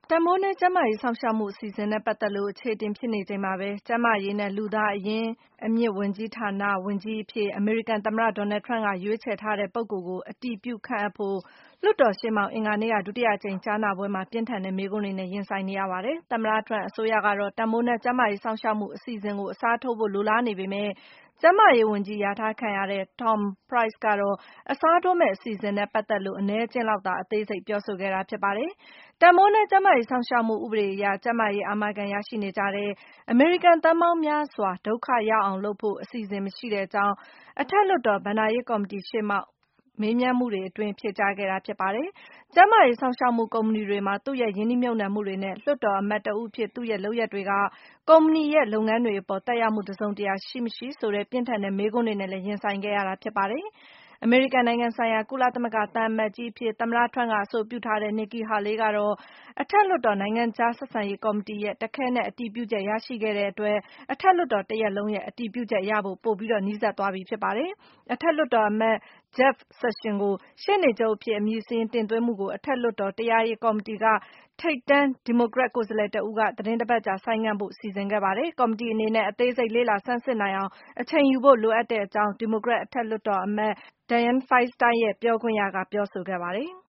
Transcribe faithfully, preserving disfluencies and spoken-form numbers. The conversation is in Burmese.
တန်ဖိုးနည်းကျန်းမာရေးစောင့်ရှောက်မှုအစီအစဉ်နဲ့ပတ်သက်လို့အခြေအတင်ဖြစ်နေချိန်မှာပဲကျန်းမာရေးနဲ့လူသားအရင်းအမြစ်ဝန်ကြီးဌာနဝန်ကြီးအဖြစ်အမေရိကန်သမ္မတ Donald Trump ကရွေးချယ်ထားတဲ့ပုဂ္ဂိုလ်ကိုအတည်ပြုခန့်အပ်ဖို့လွှတ်တော်ရှေ့မှောက်အင်္ဂါနေ့ကဒုတိယအကြိမ်ကြားနာပွဲမှာပြင်းထန်တဲ့မေးခွန်းတွေနဲ့ရင်ဆိုင်နေရပါတယ်။သမ္မတ Trump အစိုးရကတော့တန်ဖိုးနည်းကျန်းမာရေးစောင့်ရှောက်မှုအစီအစဉ်ကိုအစားထိုးဖို့လိုလားနေပေမဲ့ကျန်းမာရေးဝန်ကြီးလျာထားခံရတဲ့ Tom Price ကတော့အစားထိုးမယ့်အစီအစဉ်နဲ့ပတ်သက်လို့အနည်းအကျဉ်းလောက်သာအသေးစိတ်ပြောဆိုခဲ့တာဖြစ်ပါတယ်။တန်ဖိုးနည်းကျန်းမာရေးစောင့်ရှောက်မှုဥပဒေအရကျန်းမာရေးအာမခံရရှိနေကြတဲ့အမေရိကန်သန်းပေါင်းများစွာဒုက္ခရောက်အောင်လုပ်ဖို့အစီအစဉ်မရှိကြောင်းအထက်လွှတ်တော်ဘဏ္ဍာရေးကော်မတီရှေ့မှောက်မေးမြန်းမှုတွေအတွင်းဖြေကြားခဲ့တာဖြစ်ပါတယ်။ကျန်းမာရေးစောင့်ရှောက်မှုကုမ္ပဏီတွေမှာသူ့ရဲ့ရင်းနှီးမြှုပ်နှံမှုတွေနဲ့လွှတ်တော်အမတ်တဦးအဖြစ်သူ့ရဲ့လုပ်ရပ်တွေကကုမ္ပဏီရဲ့လုပ်ငန်းတွေအပေါ်သက်ရောက်မှုတစုံတရာရှိမရှိဆိုတဲ့ပြင်းထန်တဲ့မေးခွန်းတွေနဲ့လည်းရင်ဆိုင်ခဲ့ရတာဖြစ်ပါတယ်။အမေရိကန်နိုင်ငံဆိုင်ရာကုလသမဂ္ဂသံအမတ်ကြီးအဖြစ်သမ္မတ Trump ကအဆိုပြုထားတဲ့ Nikki Haley ကတော့အထက်လွှတ်တော်နိုင်ငံခြားဆက်ဆံရေးကော်မတီရဲ့တခဲနက်အတည်ပြုချက်ရရှိခဲ့တဲ့အတွက်အထက်လွှတ်တော်တရပ်လုံးရဲ့အတည်ပြုချက်ရဖို့ပိုပြီးနီးစပ်သွားပြီဖြစ်ပါတယ်။အထက်လွှတ်တော်အမတ် Jeff Sessions ကိုရှေ့နေချုပ်အဖြစ်အမည်စာရင်းတင်သွင်းမှုကိုအထက်လွှတ်တော်တရားရေးကော်မတီကထိပ်တန်းဒီမိုကရက်ကိုယ်စားလှယ်တဦးကသီတင်းတပတ်ကြာဆိုင်းငံ့ဖို့စီစဉ်ခဲ့ပါတယ်။ကော်မတီအနေနဲ့အသေးစိတ်လေ့လာဆန်းစစ်နိုင်အောင်အချိန်ယူဖို့လိုအပ်ကြောင်းဒီမိုကရက်အထက်လွှတ်တော်အမတ် Dianne Feinstein ရဲ့ပြောခွင့်ရကပြောဆိုခဲ့ပါတယ်။